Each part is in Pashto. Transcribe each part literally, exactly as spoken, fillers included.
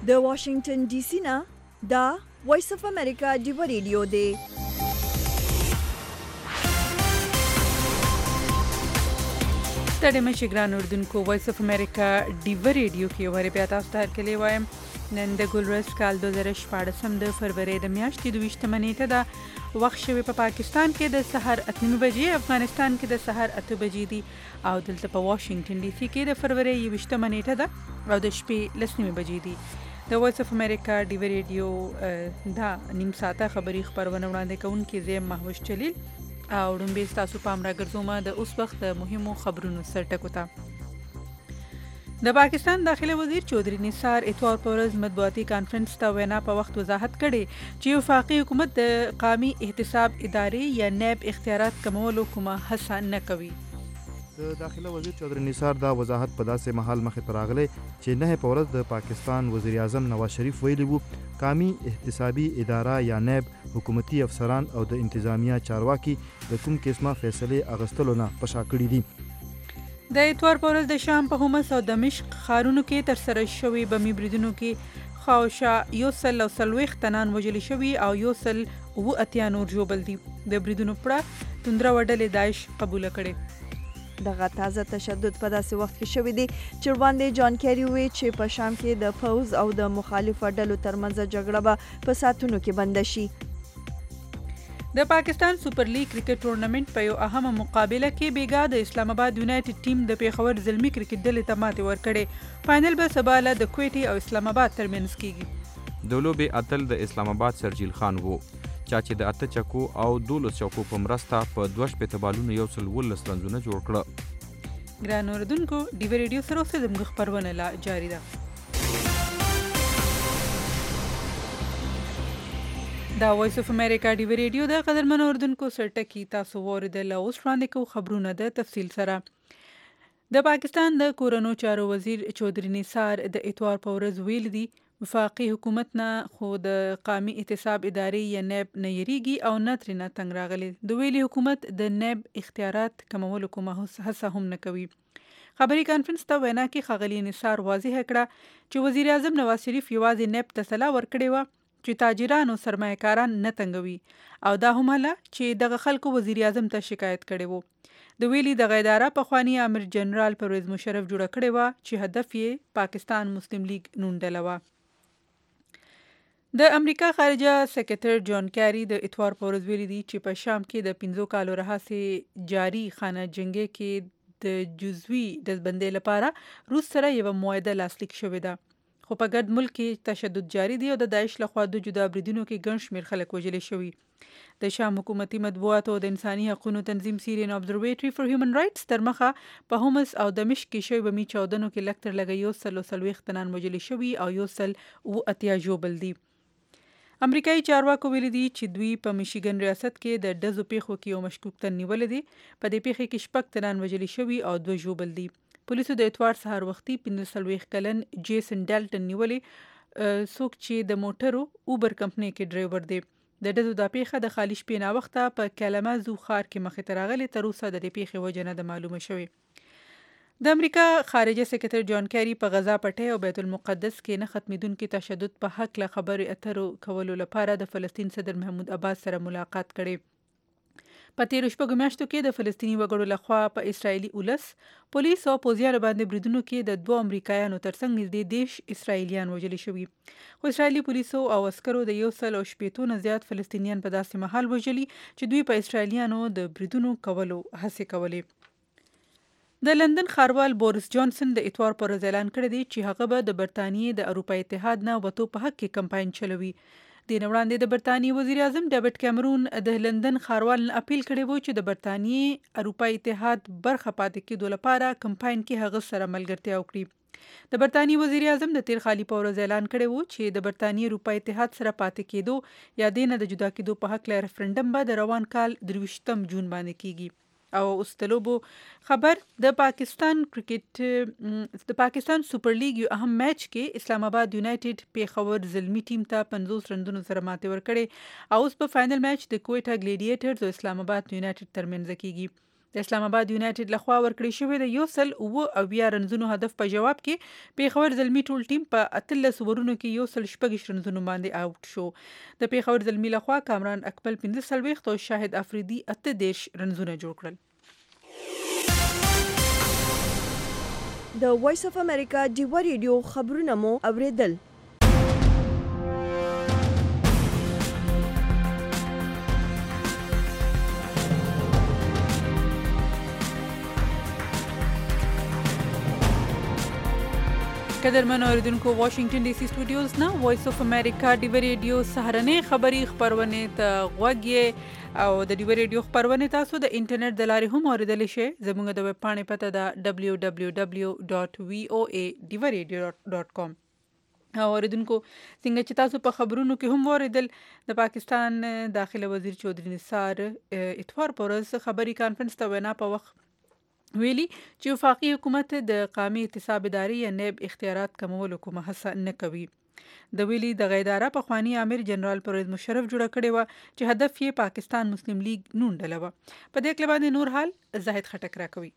د واشنگټن ډي سي نه دا وایس اف امریکا ډیو ریډیو دی. ستړي مشي ګران اردوونکو، وایس اف امریکا ډیو ریډیو کې ورې بیا تاسو ته هرکلی وایم. نن د ګلورس کال دوه زره شپاړسم د فروری د میاشتې دویشتمه نیټه ده. وخت شوی په پاکستان کې د سحر اته نیمې بجې، افغانستان کې د سحر اته بجې دي او دلته په واشنگټن ډي سي کې د فروری یویشتمه نیټه ده او د شپې لس نیمې بجې دي. د وایس اف امریکا ډیو ریډیو دا نیم ساعته خبري خبرونه وړاندې کوونکې زه مهوش جلیل او ډومبې ستاسو پام راګرځوم د اوس وخت د مهمو خبرونو سرټکو ته. د پاکستان داخله وزیر چودھری نثار اتوار په ورځ مطبوعاتي کانفرنس ته وینا په وخت وضاحت کړي چې وفاقي حکومت د قومي احتساب ادارې یا نیب اختیارات کمولو کومه هڅه نه کوي. د داخله وزیر چودھری نثار دا وضاحت په داسې محل مخې ته راغلی چې نه په ورځ د پاکستان وزیر اعظم نواز شریف ویلي وو قومي احتسابي اداره یا نیب حکومتي افسران او د انتظامیه چارواکي د کوم قسمه فیصلې اغستلو نه په شا کړي دي. د اتوار په ورځ د شام په حمص او دمشق ښارونو کې ترسره شوي بمي بریدونو کې خواوشا یو سل او څلوېښت تنان وژلي شوي او یو سل اووه اتیا نور ژوبل دي. د بریدونو پړه توندره وډلې داعش قبوله کړې. دغه تازه تشدد په داسې وخت کې شوی دی چې وړاندې جان کیری وی چې په شام کې د پوز او د مخالفو ډلو ترمنځ جګړه به په ساعتونو کې بنده شي. د پاکستان سپر لیګ کرکټ ټورنمنت په یو اهمه مقابله کې بیګا د اسلام آباد یونایټډ ټیم د پیښور زلمی کرکټ ډلې ته ماتې ورکړې. فائنل به سبا له د کویټې او اسلام آباد ترمنځ کیږي. د لوبې اتل د اسلام آباد سرجیل خان وو چا چې د اته چکو او دولس چکو په مرسته په دوه شپېته بالونو یو سل ولس رنزونه جوړ کړه. ګران اوردونکو، ډیو ریډیو سره اوسه زموږ خبرونه لا جاری ده. دا وایس اف امریکا ډیو ریډیو د قدرمن اوردونکو سرټکی تاسو وریدل. اوس وړاندې کوو خبرونه د تفصیل سره. د پاکستان د کورونو چارو وزیر چودھری نثار د اتوار په ورځ ویل دي وفاقي حکومت نه خو د قومي احتساب ادارې یا نیب نه یریږي او نه ترېنه تنګ راغلي. د ویلي حکومت د نیب اختیارات کمولو کومه هڅه هم نه کوي. خبري کانفرنس ته وینا کې ښاغلي نثار واضح کړه چې وزیر اعظم نواز شریف یوازې نیب ته سلا ورکړې وه چې تاجران او سرمایه‌کاران نه تنګوي او دا هم هله چې دغه خلکو وزیر اعظم ته شکایت کړی وو. د ویلي دغه اداره پخواني امیر جنرال پرویز مشرف جوړه کړې وه چې هدف یې پاکستان مسلم لیگ نون ډله وه. د امریکا خارجه سکرټر جان کیری د اتوار په ورځ ویلي دي چې په شام کې د پنځو کالو راهیسې جاري خانه جنګۍ کې د جزوي ډزبندۍ لپاره روس سره یوه معاهده لاسلیک شوې ده. خو په ګډ ملک کې تشدد جاری دی او د داعش لخوا د جدا بریدونو کې ګڼ شمېر خلک وژلي شوي. د شام حکومتي مطبوعاتو د انساني حقوقو تنظیم سیرین ابزرویټري فار هیومن رایټس تر مخه په حمص او دمشق کې شوي بمي چاودنو کې لږ تر لږه یو سل او څلوېښت تنان وژلي شوي او یو سل اووه اتیا ژوبل دي. امریکایي چارواکو ویلي دي چې دوی په میشیګن ریاست کې د ډزو پیښو کې یو مشکوک تن نیولی دی. په دې پیښې کې شپږ تنان وژلي شوي او دوه ژوبل دي. پولیسو د اتوار سهار وختي پنځه څلوېښت کلن جیسن ډالټن نیولي څوک چې د موټرو اوبر کمپنۍ کې ډرایور دی. د ډزو دا پیښه د خالي شپې ناوخته په کلمازو ښار کې مخې ته راغلې. تر اوسه د دې پیښې وجه نه ده معلومه شوې. د امریکا خارجه سکرټر جان کیری په غزا پټۍ او بیت المقدس کې نه ختمېدونکي تشدد په هکله خبرې اترو کولو لپاره د فلسطین صدر محمود عباس سره ملاقات کړی. په تیرو شپږو میاشتو کې د فلسطیني وګړو لخوا په اسرایلي اولس، پولیس او پوځیانو باندې بریدونو کې د دوه امریکایانو ترڅنګ نږدې دېرش اسرایلیان وژلي شوي. خو اسرایلي پولیسو او عسکرو د یو سل او شپېتو نه زیات فلسطینیان په داسې مهال وژلي چې دوی په اسرایلیانو د بریدونو کولو هڅې کولې. د لندن ښاروال بوریس جانسن د اتوار پر ورځ اعلان کړی دی چې هغه به د برطانیې د اروپا اتحاد نه وتو په حق کې کمپاین چلوي. د نه وړاندې د برطانیې وزیر اعظم ډیوډ کیمرون د لندن ښاروال نه اپیل کړی و چې د برطانیې اروپا اتحاد برخه پاتې کېدو لپاره کمپاین کې هغه سره ملګرتیا وکړي. د برطانیې وزیر اعظم د تیر خالي په ورځ اعلان کړی و چې د برطانیې اروپا اتحاد سره پاتې کېدو یا دینه د جدا کېدو په حق له ریفرنډم به د روان کال درویشتم جون باندې کیږي. او اوس د لوبو خبر. د پاکستان کرکټ د پاکستان سپر لیګ یو اهم میچ کې اسلام آباد یونایټډ پیښور زلمی ټیم ته پنځوس رنونو سره ماتې ورکړې او اوس په فائنل میچ د کویټا ګلیډیټرز او اسلام آباد یونایټډ ترمنځ کیږي. د اسلام آباد یونایټډ لخوا ورکړی شوی د یو سل اوه اویا رنزونو هدف په جواب کې پیښور زلمی ټول ټیم په اتلس اورونو کې یو سل شپږ رنزونو باندې آوټ شو. د پیښور زلمی لخوا کامران اکمل پنځه څلوېښت او شاهد افریدي اته دېرش رنزونه جوړ کړل. د وایس اف امریکا ډیوا ریډیو خبرونه مو اوریدل. قدرمن اوریدونکو واشنگټن ډي سي سټوډیوز نه وایس اف امریکا ډیوا ریډیو سهارنۍ خبری خبرونه ته غوږی او د ډیوا ریډیو خبرونه تاسو د انټرنیټ د لارې هم اوریدلی شئ. زموږ د ویب پاڼې پته ده دبلیو دبلیو دبلیو ډاټ وی او ای ډیوا ریډیو ډاټ کام. او اوریدونکو څنګه چې تاسو په خبرونو کې هم اوریدل د پاکستان داخله وزیر چودھری نثار اتوار پر ورځ خبري کانفرنس ته وینا په وخت ویلي چې وفاقي حکومت د قومي احتساب ادارې یا نیب اختیارات کمولو کومه هڅه نه کوي. د ویلي د اداره پخوانی امیر جنرال پرویز مشرف جوړه کړې و چې هدف یې پاکستان مسلم لیگ نون ډله و. په دې کې باندې نور حال زاهد خټک راکوي.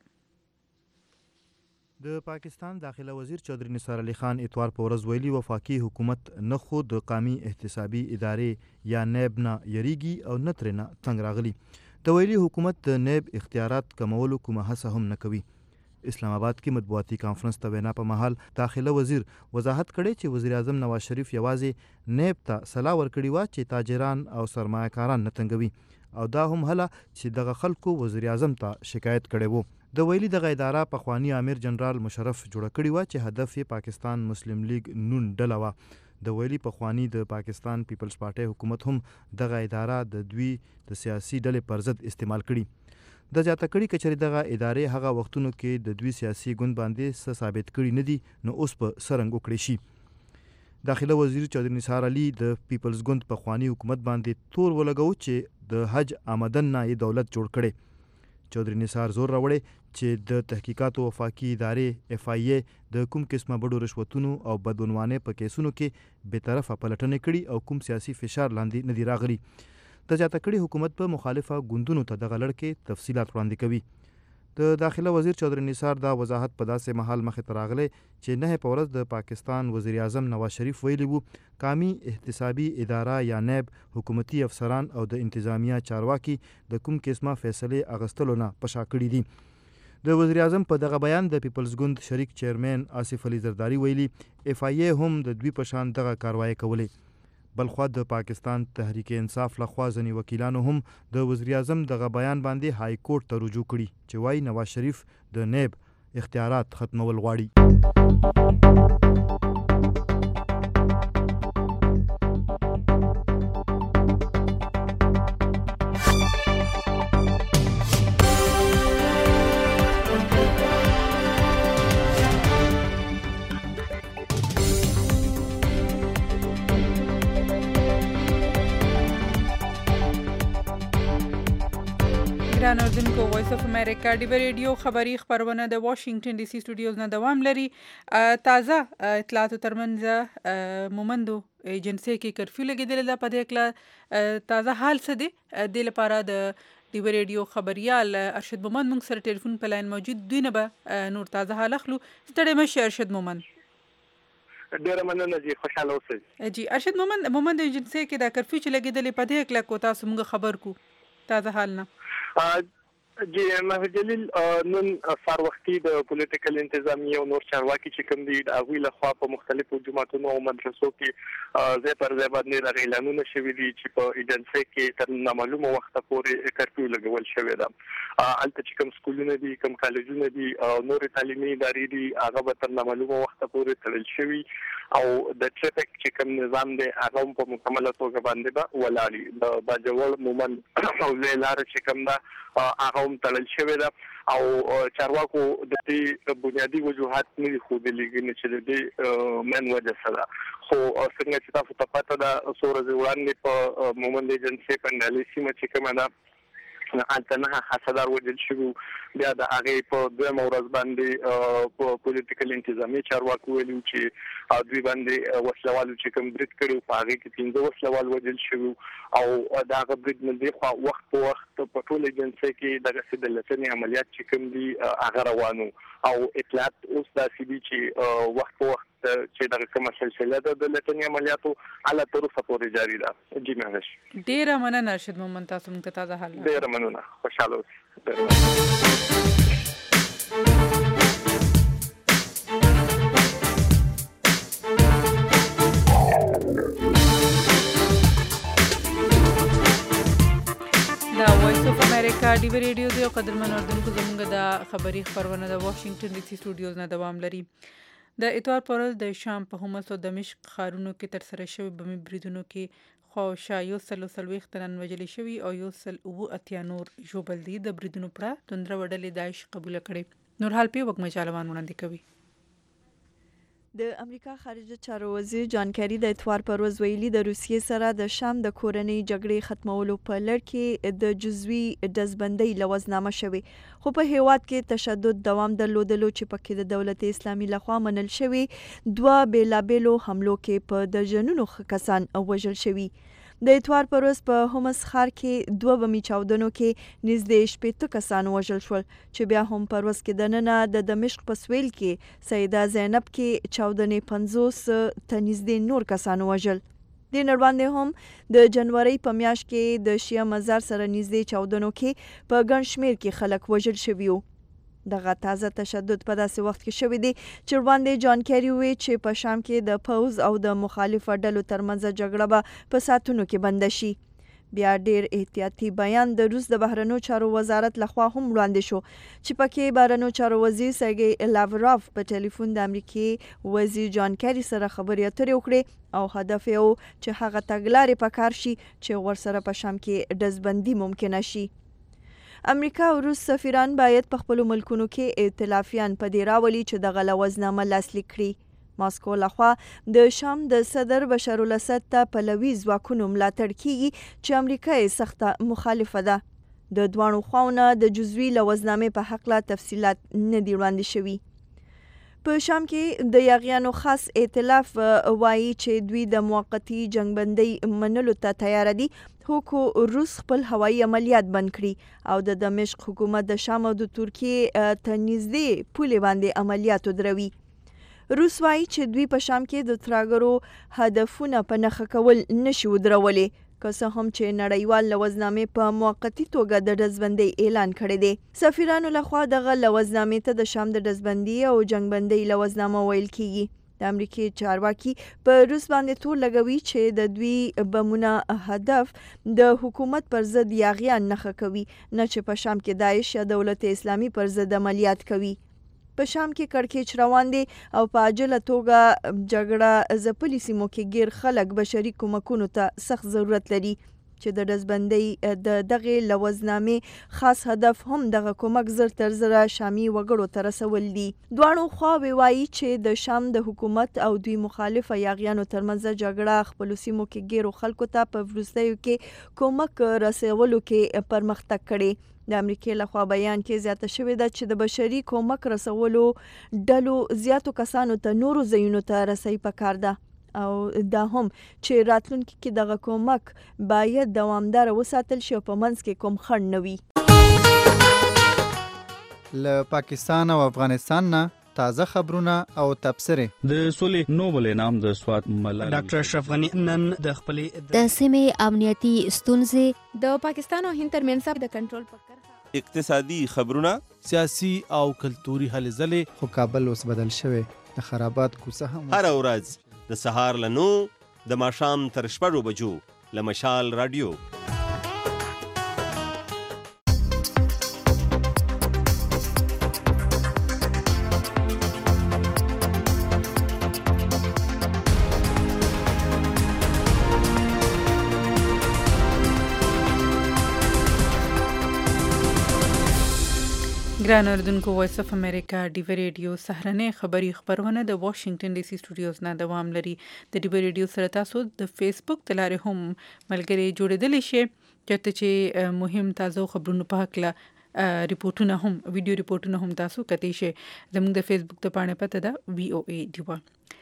د پاکستان داخله وزیر چودھری نثار علي خان اتوار په ورځ ویلي وفاقي حکومت نه خو د قومي احتسابي ادارې یا نیب نه یریږي او نه ترې نه تنګ راغلي. د ویلي حکومت د نیب اختیارات کمولو کومه هڅه هم نه کوي. اسلام آباد کې مطبوعاتي کانفرنس ته وینا په مهال داخله وزیر وضاحت کړی چې وزیر اعظم نواز شریف یوازې نیب ته سلا ورکړې وه چې تاجران او سرمایه کاران نه تنګوي او دا هم هله چې دغه خلکو وزیر اعظم ته شکایت کړی وو. د ویلي دغه اداره پخوانی امیر جنرال مشرف جوړه کړې وه چې هدف یې پاکستان مسلم لیگ نون ډله وه. د ویلي پخوانی د پاکستان پیپلز پارټي حکومت هم دغه اداره د دوی د سیاسي ډلې پر ضد استعمال کړي. د زیاته کړي کچري دغه ادارې هغه وختونو کې د دوی سیاسي ګوند باندې څه ثابت کړي نه دي نو اوس په سرنګ وکړي شي. داخله وزیر چودھری نثار علي د پیپلز ګوند پخوانی حکومت باندې تور ولګو چې د حج آمدن نه یې دولت جوړ کړي. چودھری نثار زور راوړی چې د تحقیقاتو وفاقي ادارې اف آی ای د کوم قسمه بډو رشوتونو او بدعنوانۍ په کیسونو کې بې طرفه پلټنې کړي او کوم سیاسي فشار لاندې نه دي راغلي. د زیاته کړي حکومت په مخالفه ګوندونو ته دغه لړکې تفصیلات وړاندې کوي. د داخله وزیر چودھری نثار دا وضاحت په داسې محل مخې ته راغلی چې نه په ورځ د پاکستان وزیر اعظم نواز شریف ویلي وو قومي احتسابي اداره یا نیب حکومتي افسران او د انتظامیه چارواکي د کوم قسمه فیصلې اغستلو نه په شا کړي دي. د وزیر اعظم په دغه بیان د پیپلز ګوند شریک چیرمن آصف علي زرداری ویلي اف آی ای هم د دوی په شان دغه کاروایی کولې. بلخوا د پاکستان تحریک انصاف لخوا ځینې وکیلانو هم د وزیر اعظم دغه بیان باندې های کورټ ته رجوع کړي چې وایي نواز شریف د نیب اختیارات ختمول غواړي. ګران اوریدونکو وایس اف امریکا ډیوا ریډیو خبری خبرونه د واشنگټن ډي سي سټوډیوز نه دوام لري. تازه اطلاعاتو ترمنځ مومندو ایجنسی کې کرفیو لګیدل ده. په دې کې تازه حال څه دی د لپاره د ډیوا ریډیو خبريال ارشد مومند موږ سره ټلیفون په لاین موجود دوی نه به نور تازه حال اخلو. ستړي مشه ارشد مومند. ډیره مننه جی خوشاله اوسئ. جی ارشد مومند مومند ایجنسی کې دا کرفیو چې لګیدل په دې کې کو تاسو موږ خبر کو تازه حال نه. جی محمد جلیل نن سار وختي د پولیټیکل انتظامیه او نور چارواکي چې کوم دي هغوی لخوا په مختلفو جماعتونو او مدرسو کې ځای پر ځای باندې دغه اعلانونه شوي دي چې په ایجنسۍ کې تر نامعلومه وخته پورې کرفیو لګول شوې ده. هلته چې کوم سکولونه دي کوم کالجونه دي او نورې تعلیمي ادارې دي هغه به تر نامعلومه وخته پورې تړل شوي او د ټریفک چې کوم نظام دی هغه هم په مکمله توګه باندې به ولاړ وي. د باجوړ مومند او لویه لاره چې کوم ده هغه هم تړل شوې ده او چارواکو د دې بنیادي وجوهات نه دي ښودلي چې د دې مین وجه څه ده. خو څنګه چې تاسو ته پته ده څو ورځې وړاندې په مومند ایجنسۍ کنډالۍ سیمه چې کومه ده هلته نه حسدار وجل شو بیا د هغه په دوه ورځ باندې په پولیټیکل انتظامی چارواکو ویلو چې دوی باندې وسلوالو چې کوم برید کړو په هغه کې پنځه وسلوال وجل شو او دا هغه برید نه دی خو وخت په وخت په ټول ایجنسي کې د رسید لټنې عملیات چې کوم دي هغه روانو او اطلاعات اوس داسې دي چې وخت په وخت چې دا کومه سلسله ده د لټنې عملیاتو اله تر اوسه پورې جاری ده. جی مهنش ډیره مننه ارشد مومن، تاسو موږ ته تازه حال. ډیره مننه، خوشاله اوسئ. دا وایس اف امریکا ډیو ریډیو دی او قدرمن اردوونکو زموږ د خبري خبرونه د واشنگټن ډي سي سټوډیوز نه دوام لري. د اتوار پر ورځ د شام په حمص او دمشق ښارونو کې ترسره شوي بمي بریدونو کې خواوشا یو سل او څلوېښت تنان وژلي شوي او یو سل اووه اتیا نور ژوبل دي. د بریدونو پړه توندره وډلې داعش قبوله کړې. نور حال پی وګمه چالوان وړاندې کوي. د امریکا خارجه چارو وزیر جان کیری د اتوار پر ورځ ویلي د روسیې سره د شام د کورنۍ جګړې ختمولو په لړ کې د جزوي ډزبندۍ لوزنامه شوې، خو په هیواد کې تشدد دوام درلودلو چې پکې د دولت اسلامي لخوا منل شوي دوه بیلابیلو حملو کې په درجنونو کسان وژل شوي. د اتوار پر ورځ په حمص ښار کې دوه بمي چاودنو کې نږدې شپېته کسان وژل شول، چې بیا هم پر ورځ کې دننه د دمشق په سویل کې سیده زینب کې چاودنې پنځوس ته نږدې نور کسان وژل. د نړوندې هم د جنوري په میاشت کې د شیعه مزار سره نږدې چاودنو کې په ګڼ شمیر کې خلک وژل شوي وو. دغه تازه تشدد په داسې وخت کې شوی دی چې وړاندې جان کیری وی چې په شام کې د پوز او د مخالفه ډلو ترمنځ جګړه به په ساعتونو کې بنده شي. بیا ډیر احتیاطي بیان د روس د بهرنیو چارو وزارت لخوا هم وړاندې شو چې پکې بهرنیو چارو وزیر سرګي لاوروف په ټلیفون د امریکای وزیر جان کیری سره خبرې اترې وکړې او هدف یې و چې هغه تګلارې پکار شي چې ورسره په شام کې ډزبندي ممکنه شي. امریکا او روس سفیران باید په خپلو ملکونو کې ائتلافیان په دې راولي چې دغه لوزنامه لاسلیک کړي. ماسکو لخوا د شام د صدر بشار الاسد ته پلوي ځواکونو ملاتړ کیږي چې امریکا یې سخته مخالفه ده. د دواړو خواونه د جزوي لوزنامې په هکله تفصیلات نه دي وړاندې شوي. په شام کې د یاغیانو خاص ائتلاف وایي چې دوی د موقتي جنگبندۍ منلو ته تیار دي، خو روس خپل هوایي عملیات بند کړي او د دمشق حکومت د شام او د ترکیې ته نږدې پولې باندې عملیات ودروي. روس وایي چې دوی په شام کې د ترهګرو هدفونه په نښه کول نشي ودرولی، که څه هم چې نړیوال لوزنامې په موقتي توګه د ډزبندۍ اعلان کړی دی. سفیرانو لخوا دغه لوزنامې ته د شام د ډزبندۍ او جنگبندۍ لوزنامه ویل کیږي. د امریکای چارواکي په روس باندې تور لګوي چې د دوی بمونه هدف د حکومت پر ضد یاغیان نښه کوي، نه چې په شام کې داعش یا دولت اسلامي پر ضد عملیات کوي. په شام کې کړکېچ روان دی او په عاجله توګه جګړه ځپلي سیمو کې ګیر خلک بشري کومکونو ته سخت ضرورت لري چې د ډزبندۍ د دغې لوزنامې خاص هدف هم دغه کومک زر تر زره شامي وګړو ته رسول دي. دواړو خواوې وایي چې د شام د حکومت او دوی مخالفه یاغیانو ترمنځ جګړه خپلو سیمو کې ګیرو خلکو ته په وروستیو کې کومک رسولو کې پرمختګ کړی. د امریکای لخوا بیان کې زیاته شوې ده چې د بشري کومک رسولو ډلو زیاتو کسانو ته نورو ځایونو ته رسۍ پکار ده او دا هم چې راتلونکي کې دغه کومک باید دوامدار وساتل شي او په منځ کې کوم خنډ نه وي. له پاکستان او افغانستان نه تازه خبرونه او تبصرې. د سولې نوبل انعام د سوات ملالۍ ډاکټر اشرف غنی نن د خپلې د سیمې امنیتي ستونزې، د پاکستان او هند ترمنځ د کنټرول په کرښه، اقتصادي خبرونه، سیاسي او کلتوري هلې ځلې. خو کابل اوس بدل شوی، د خرابات کوڅه هم هر ورځ د سهار له نو د ماښام تر شپږو بجو له مشال رادیو. ګران اردوونکو، وایس اف امریکا ډیو ریډیو سهرنۍ خبری خبرونه د واشنگټن ډي سي سټوډیوز نه دوام لري. د ډیو ریډیو سره تاسو د فیسبوک تلاره هم ملګری جوړیدلی شي. چرته چې مهم تازه خبرونو په حق له ریپورتونه هم ویډیو ریپورتونه هم تاسو کتئ شئ. زموږ د فیسبوک د پاڼې پته ده وی او ای ډیوا.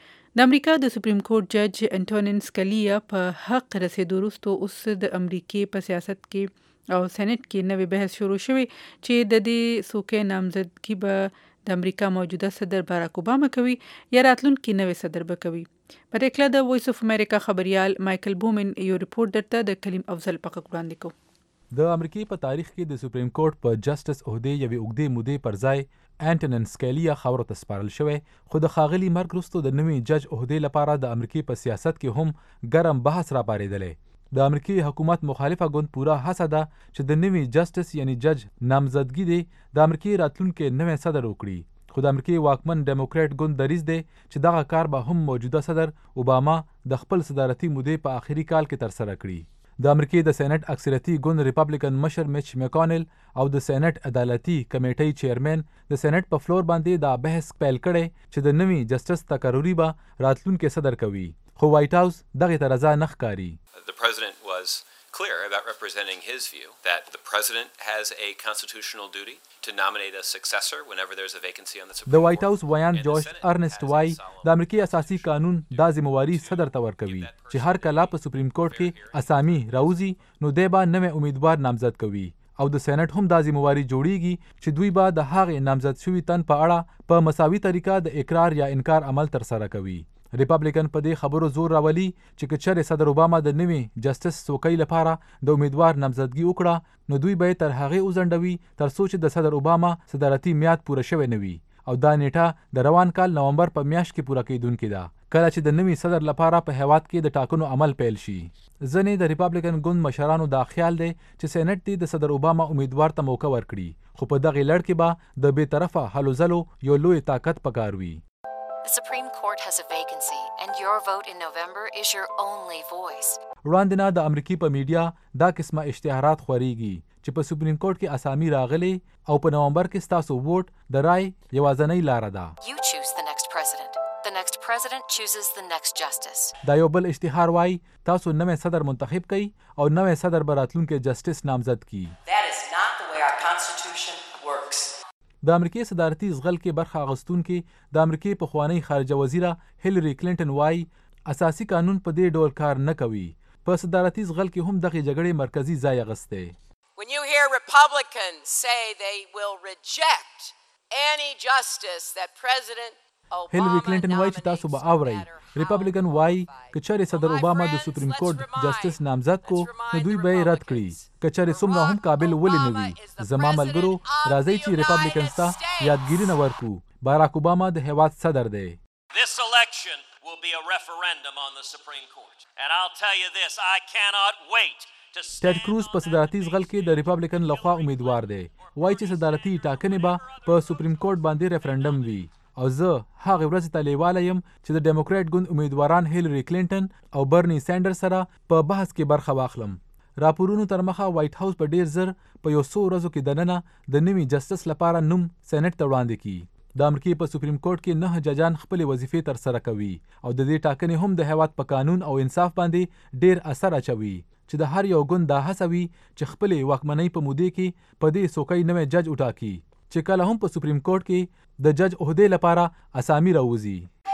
د امریکا د سپریم کورټ جج انټونین سکلیا په حق رسیدو وروسته اوس د امریکې په سیاست کې او سېنات کې نوې بحث شروع شوی چې د دې څوکۍ نامزدګي به د امریکا موجوده صدر باراک اوباما کوي یا راتلونکي نوې صدر به کوي. په دې کله د وایس اف امریکا خبريال مایکل بومن یو ریپورت درته د کلیم افضل په وړاندې کوي. د امریکای په تاریخ کې د سپریم کورټ په جسټس عہدې یوې اوږدې مودې پر ځای انټونین سکلیا خبرو ته سپارل شوی، خو د ښاغلي مرګ وروسته د نوي جج عہدې لپاره د امریکای په سیاست کې هم ګرم بحث راپارېدلی. د امریکای حکومت مخالفه ګوند پوره هڅه ده چې د نوي جسټس یعنی جج نامزدګي دی د امریکای راتلونکي نوی صدر وکړي. خو د امریکای واکمن ډیموکراټ ګوند دریځ دی چې دغه کار به هم موجوده صدر اوباما د خپل صدارتي مودې په آخري کال کې ترسره کړي. د امریکای د سېنات اکثریتي ګوند ریپبلیکن مشر میچ میکانل او د سېنات عدالتي کمیټې چیرمن د سېنات په فلور باندې دا بحث پیل کړي چې د نوي جسټس تقرری به راتلونکي صدر کوي، خو وایټ هاوس دغه ته رضا نه ښکاري. The president was clear about representing his view that the president has a constitutional duty to nominate a successor whenever there's a vacancy on the Supreme Court. د وایټ هاوس ویان جورج ارنست وای د امریکای اساسي قانون دا ذمہواری صدر ته ورکوي چې هر کله په سپریم کورټ کې اسامي راوځي نو دی به نوې امیدوار نامزد کوي او د سېنات هم دا ذمہواری جوړیږي چې دوی به د هغې نامزد شوي تن په اړه په مساوي طریقه د اقرار یا انکار عمل ترسره کوي. ریپبلیکن په دې خبرو زور راولي چې که چېرې صدر اوباما د نوي جسټس څوکۍ لپاره د امیدوار نامزدګي وکړه نو دوی به یې تر هغې وځنډوي تر څو چې د صدر اوباما صدارتي میعاد پوره شوی نه وي او دا نیټه د روان کال نومبر په میاشت کې پوره کیدونکې ده کله چې د نوي صدر لپاره په هیواد کې د ټاکنو عمل پیل شي. ځینې د ریپبلیکن ګوند مشرانو دا خیال دی چې سېنات دې د صدر اوباما امیدوار ته موقع ورکړي، خو په دغې لړ کې به د بې طرفه هلو ځلو یو لوی طاقت پکار وي. The Supreme Court has a vacancy and your vote in November is your only voice. وړاندې نه د امریکای په میډیا دا قسمه اشتهارات خوريږي چې په سپریم کورټ کې اسامي راغلي او په نومبر کې ستاسو ووټ د رای یوازنۍ لار ده. You choose the next president. The next president chooses the next justice. دا یو بل اشتهار وای تاسو نوې صدر منتخب کړئ او نوې صدر به راتلونکي جسټس نامزد کړي. That is not the way our constitution works. د امریکای صدارتي زغل کې برخه اخیستونکي د امریکای پخوانی خارجه وزیره هیلری کلینټن وای اساسي قانون په دې ډول کار نه کوي. په صدارتي زغل کې هم دغه جګړې مرکزی ځای اخیسته. When you hear Republicans say they will reject any justice that President هیلری کلینټن وای چې تاسو به اورئ ریپبلیکن وای که چېرې صدر اوباما د سپریم کورټ جسټس نامزد کو نو دوی به یې رد کړي که چېرې څومره هم قابل ولې نه وي. زما ملګرو راځئ چې ریپبلیکنز ته یادګیري نه ورکو باراک اوباما د هیواد صدر دی. This election will be a referendum on the Supreme Court and I'll tell you this I cannot wait ټیډ کروز په صدارتي زغل کې د ریپبلیکن لخوا امیدوار دی. وای چې صدارتي ټاکنې به په سپریم کورټ باندې ریفرندم وي او زه هغه ورځ ته لیواله یم چې د ډیموکراټ ګوند امیدواران هیلری کلینټن او برنی سینډر سره په بحث کې برخه واخلم. راپورونو تر مخه وایټ هاوس په ډیر زر په یو څو ورځو کې دننه د نوي جسټس لپاره نوم سېنات ته وړاندې کړي. د امریکای په سپریم کورټ کې نه ججان خپل وظیفې تر سره کوي او د دې ټاکنې هم د هیواد په قانون او انصاف باندې ډیر اثر اچوي چې د هر یو ګوند دا هڅوي چې خپل واکمنۍ په مودې کې په دې څوکۍ نوی جج وټاکي چې کله هم په سپریم کورټ کې د جج عہدې لپاره اسامي راوځي.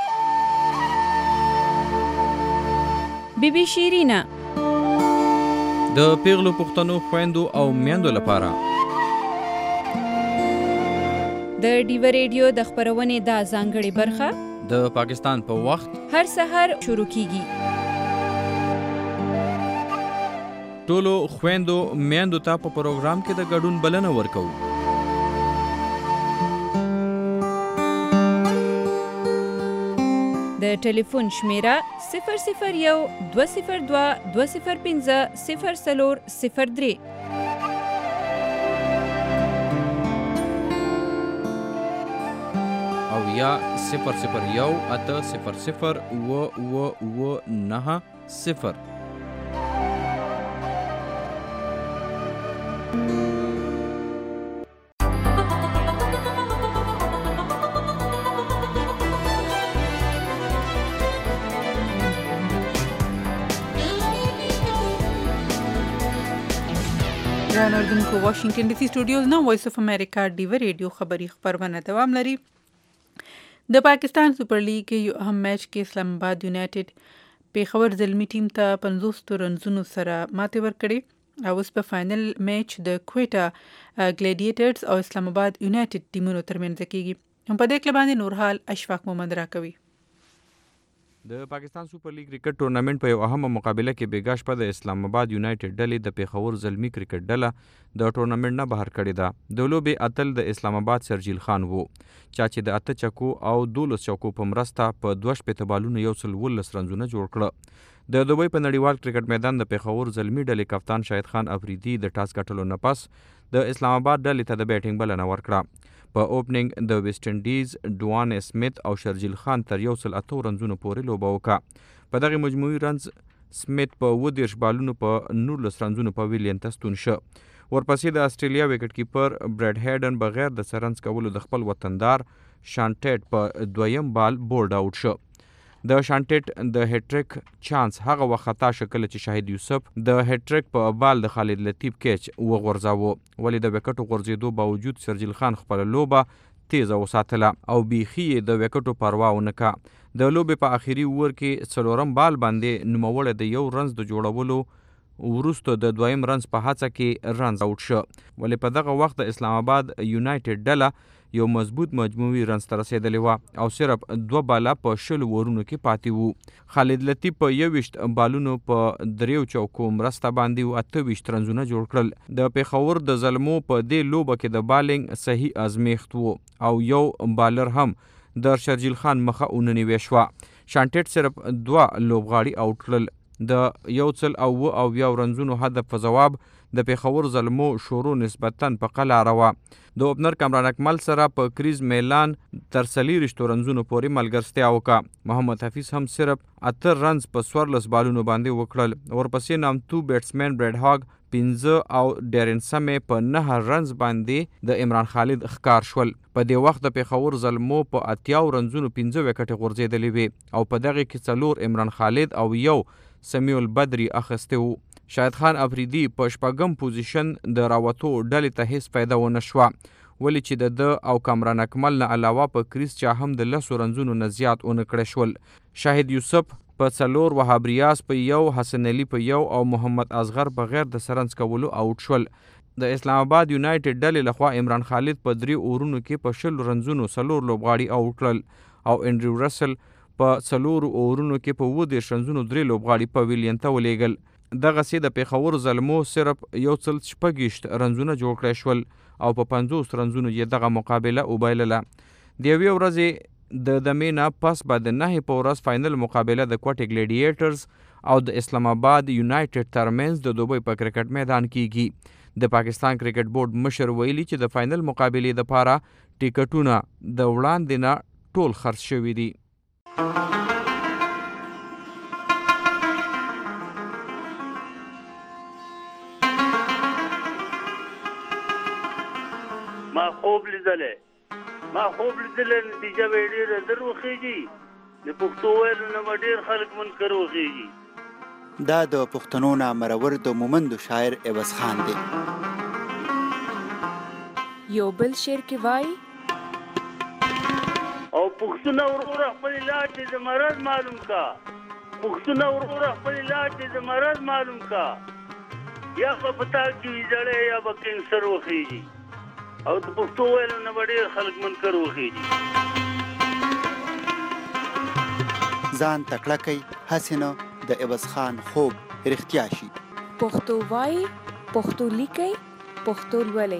بی بی شیرینا د پیغلو پښتنو خويندو او میندو لپاره د ډیو ریډیو د خبرونې دا ځانګړې برخه د پاکستان په پا وخت هر سحر شروع کیږي. ټولو خويندو میندو ته په پروګرام کې د ګډون بلنه ورکو. د ټلیفون شمیره صفر صفر یو دوه صفر دوه دوه صفر پنځه صفر څلور صفر درې. او یا صفر صفر یو اته صفر صفر اوه اوه اوه نهه صفر. ګران اردوونکو واشنگټن ډي سي سټوډیوز نه وایس اف امریکا ډیو ریډیو خبری خبرونه دوام لري. د پاکستان سپر لیګ کې یو اهم میچ کې اسلام آباد یونایټډ پیښور زلمی ټیم ته پنځوس رنزونو سره ماتې ورکړې او اوس په فائنل میچ د کویټا ګلیډیټرز او اسلام آباد یونایټډ ټیمونو ترمنځ کېږي. هم په دې کې باندې نور حال اشفاق محمد راکوي. د پاکستان سپر لیګ کرکټ ټورنمنټ په یو اهمه مقابله کې بیګا شپه د اسلام آباد یونایټډ ډلې د پیښور زلمی کرکټ ډله د ټورنمنټ نه بهر کړې ده. د لوبې اتل د اسلام آباد سرجیل خان وو چا چې د اته چکو او دولس چکو په مرسته په دوه شپېته بالونو یو سل ولس رنزونه جوړ کړه. د دوبۍ په نړیوال کرکټ میدان د پیښور زلمی ډلې کپتان شاهد خان افریدي د ټاس ګټلو نه پس د اسلام آباد ډلې ته د بیټینګ بلنه ورکړه. په اوپننګ د ویسټ انډیز ډوان سمیت او شرجیل خان تر یو سل اتو رنزونو پورې لوبه وکړه. په دغه مجموعي رنز سمیت په اووه دېرش بالونو په نولس رنزونو په ویلین ته ستون شه. ورپسې د استرالیا وکټ کیپر برډ هیډن بغیر د سرنز کولو د خپل وطندار شانټیټ په دویم بال بولډ آوټ شو. د شانټیټ د هټریک چانس هغه وخت خطا شکل چې شاهد یوسف د هټریک په بال د خالد لطیف کیچ وغورځاوه، ولې د وکټو غورځېدو باوجود سرجیل خان خپل لوبه تیزه وساتله او بیخي د وکټو پروا ونه کړه. د لوبې په آخري اوور کې څلورم بال باندې نوموړی د یو رنز د جوړولو وروسته د دویم رنز په هڅه کې رنز آوټ شو، ولې په دغه وخت د اسلام آباد یونایټډ ډله یو مضبوط مجموعي رنز ته رسېدلې وه او صرف دوه باله په شلو اورونو کې پاتې وو. خالد لطیف په یوویشت بالونو په دریو چوکو مرسته باندې اته ویشت رنزونه جوړ کړل. د پیښور د زلمو په دې لوبه کې د بالینګ صحیح ازمیښت وو او یو بالر هم د شرجیل خان مخه اوننیوي شوه. شانټیټ صرف دوه لوبغاړي آوټ کړل. د یو سل او اوه او یو رنزونو هدف په ځواب د پیښور زلمو شروع نسبتاً په قلاره وه. د اوپنر کامران اکمل سره په کریز میلان تر څلېرویشتو رنزونو پورې ملګرتیا وکړه. محمد حفیظ هم صرف اته رنز په څوارلس بالونو باندې وکړل. ورپسې نامتو بیټسمین برډ هاګ پنځه او ډیرن سمې په نهه رنز باندې د عمران خالد ښکار شول. په دې وخت د پیښور زلمو په اتیاو رنزونو پنځه وکټې غورځېدلې وې او په دغه کې څلور عمران خالد او یو سمیول بدري اخیستی وو. شاهد خان افریدي په شپږم پوزیشن د راوتو ډلې ته هیڅ پیدا ونه شوه، ولې چې د ده او کامران اکمل نه علاوه په کریس چا هم د لسو رنزونو نه زیات ونه کړی شول. شاهد یوسف په څلور، وهاب ریاض په یو، حسن علي په یو او محمد اصغر بغیر د سرنز کولو آوټ شول. د اسلام آباد یونایټډ ډلې لخوا عمران خالد په درې اورونو کې په شلو رنزونو څلور لوبغاړي آوټ کړل او انډریو رسل په څلورو اورونو کې په اووه دېرش رنزونو درې لوبغاړي په ویلین ته ولېږل. دغسې د پیښور زلمو صرف یو سل شپږویشت رنزونه جوړ کړی شول او په پنځوس رنزونو یې دغه مقابله وبایلله. د یوې ورځې د دمې نه پس به د نهې په ورځ فاینل مقابله د کوټې ګلیډیټرز او د اسلام آباد یونایټډ ترمنځ د دوبۍ په کرکټ میدان کېږي. د پاکستان کرکټ بورډ مشر ویلي چې د فاینل مقابلې دپاره ټیکټونه د وړاندې نه ټول خرڅ شوي دي. ما خوب لیدلې ما خوب لیدلې نتیجه به ډېره در وخېږي. د پښتو ویلو نه به ډېر خلک منکر وخېږي. دا د پښتنو نه مرور د مومندو شاعر عوض خان دی. یو بل شعر کې وایي او پښتونه وروره خپل لاټې د مرض معلوم کا. پښتونه وروره خپل لاټې د مرض معلوم کا. یا به پتا کې ویجړې یا به کینسر وخېږي او د پښتو ویلو نه به ډېر خلک منکر وخېږي. ځان تکړه کوي هسې نه د عوض خان خوب رښتیا شي. پښتو وایي، پښتو لیکئ، پښتو لولئ.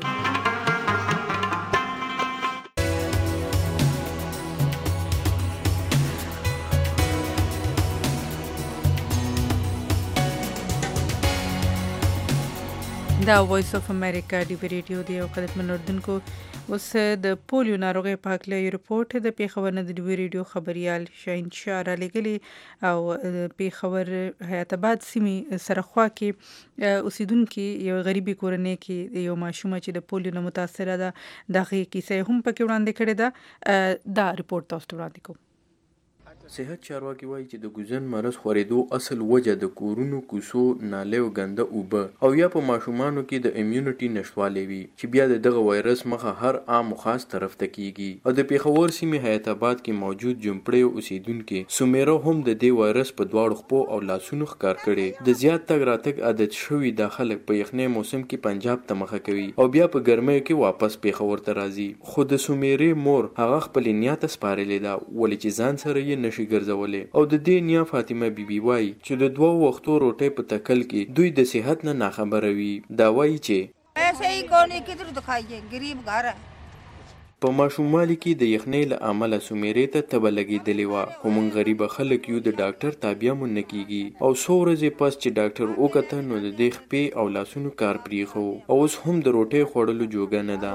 دا وایس اف امریکا ډیو ریډیو دی او قدرمن اردوونکو اوس د پولیو ناروغي په هکله یو رپورټ د پیښور نه د ډیو ریډیو خبريال شاهین شاه را لګلی او پیښور حیات آباد سیمې سره خوا کې اوسیدونکو یو غریبي کورنۍ کې یو ماشومه چې د پولیو نه متاثره ده دغه کیسه هم پکې وړاندې کړې ده. دا رپورټ تاسو ته وړاندې کوم. صحت چارواکي وایي چې د ګوزن مرض خورېدو اصل وجه د کورونو کوڅو نالۍ او ګنده اوبه او یا په ماشومانو کې د امیونټي نشتوالی وي چې بیا د دغه وایرس مخه هر عام او خاص طرف ته کیږي. او د پیښور سیمې حیات آباد کې موجود جمپړې اوسیدونکو سمیره هم د دې وایرس په دواړو خپو او لاسونو ښکار کړي. د زیات تګ راتګ عادت شوي دا خلک په یخنۍ موسم کې پنجاب ته مخه کوي او بیا په ګرمۍ کې واپس پیښور ته راځي. خو د سمیرې مور هغه خپل نیت سپارلې ده ولې چې ځان سره یې نشي ګرځولې. او د دې نیا فاطمه بیبي وایي چې د دوه وختو روټۍ په تکل کې دوی د صحت نه ناخبره وي. دا وایي چې ایسے ہی کون کدھر دکھائیے غریب گھر ہے. په ماشوموالي کې د یخنۍ له امله سمیرې ته تبه لګېدلې وه خو موږ غریبه خلک یو د ډاکټر تابعه مو نه کیږي. او څو ورځې پس چې ډاکټر وکته نو د دې خپې او لاسونو کار پرېښو او اوس هم د روټۍ خوړلو جوګه نه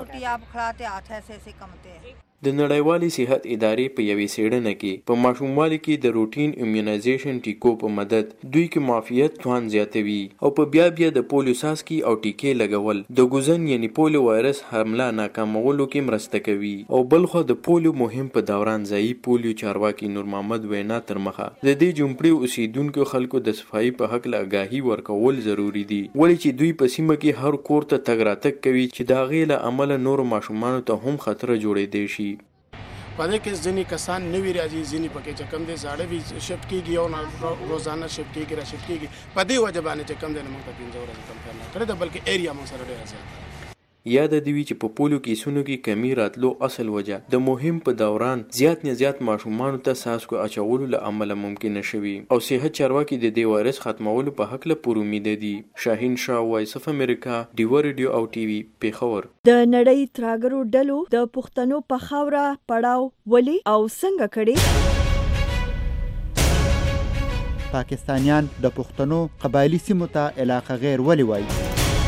ده. د نړیوالې صحت ادارې په یوې څېړنه کې په ماشوموالي کې د روټین امیونایزیشن ټیکو په مدد دوی کې معافیت توان زیاتوي او په بیا بیا د پولیو څاڅکي او ټیکې لګول د ګوزن یعنی پولیو وایرس حمله ناکامولو کې مرسته کوي. او بلخو د پولیو مهم په دوران ځایي پولیو چارواکي نور محمد وینا تر مخه د دې جمپړې اوسیدونکو خلکو د صفایي په حق له آګاهي ورکول ضروری دي ولې چې دوی په سیمه کې هر کور ته تګ راتګ کوي چې د هغې له امله نورو ماشومانو ته هم خطر جوړېدی شي. په دې کې ځینې کسان نوي راځي ځینې پکې چې کم دی زاړه وي شفټ کېږي او روزانه شفټ کېږي را شفټ کېږي. په دې وجه باندې چې کم دی نه موږ ته پنځه ورځې کم کار نه کړی ده بلکې ایریا موږ سره ډېره زیاته. یاد دې وي چې په پولیو کیسونو کې کمی راتلو اصل وجه د مهم په دوران زیات نه زیات ماشومانو ته څاڅکو اچولو له امله ممکن نشوي. او صحت چارواکي د دې وایرس ختمولو په هکله پوره امید دي. شاهین شاه، وایس اف امریکا، ډیو ریډیو او ټي وي، پیښور. د نړۍ تراګرو ډلو د پښتنو په خاوره پړاو ولې او څنګه کړي؟ پاکستانیان د پښتنو قبایلی سیمو ته علاقه غیر ولې وایي؟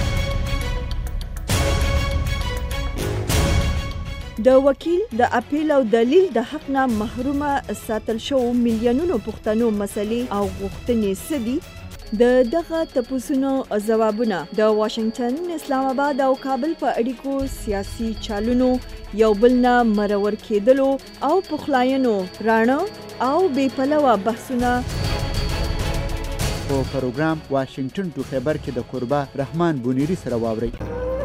د وکیل د اپیل او دلیل د حق نه محرومه ساتل شو میلیونونو پښتنو مسلې او غوښتنې څه دي؟ د دغه تپوسونو ځوابونه د واشنگټن، اسلام آباد او کابل په اړیکو سیاسي چالونو یو بل نه مرور کېدلو او پخلاینو راڼه او بې پلوه بحثونه په پروګرام واشنگټن ټو خیبر کې د قربا رحمان بونیری سره واورئ.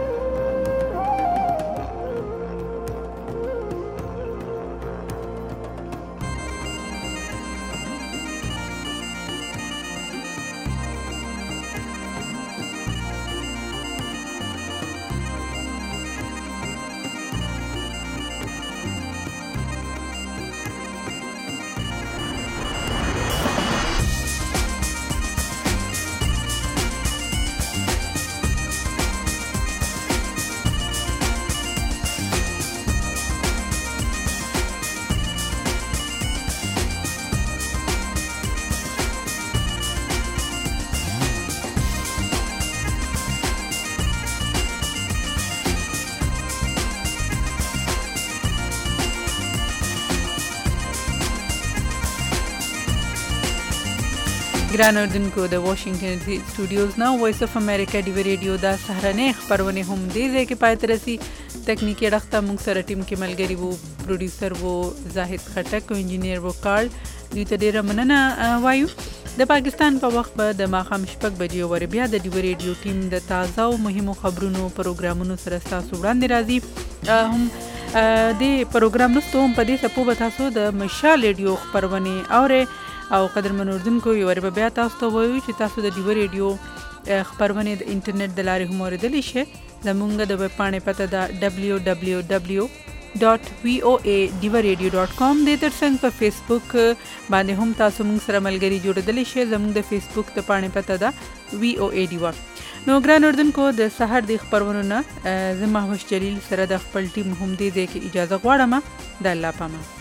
ګران اردوونکو د واشنگټن سټوډیوز نه وایس اف امریکا ډیو ریډیو دا سهارنۍ خبرونه هم دې ځای کې پای ته رسي. تکنیکی اړخ ته موږ سره ټیم کې ملګري وو، پروډوسر وو زاهد خټک او انجینیر وو کارل. دوی ته ډېره مننه وایو. د پاکستان په وخت به د ماښام شپږ بجې ور بیا د ډیو ریډیو ټیم د تازه او مهمو خبرونو پروګرامونو سره تاسو وړاندې راځي. هم د پروګرام وروسته هم په دې څپو به تاسو د مشال ریډیو خبرونه اورئ او قدرمن اردوونکو یو ور بیا تاسو ته وایو چې تاسو د ډیو ریډیو خبرونه د انټرنیټ د لارې هم اوریدلی شئ. زموږ د ویب پاڼې پته ده ډبلیو ډبلیو ډبلیو ډاټ وی او ای ډیو ریډیو ډاټ کام. د ترڅنګ په فیسبوک باندې هم تاسو موږ سره ملګري جوړېدلی شئ. زموږ د فیسبوک د پاڼې پته ده وی او ای ډیو. نو ګران اردوونکو د سحر د خبرونو نه زه مهوش جلیل سره د خپل ټیم هم دې کې اجازه غواړم. د الله پامان.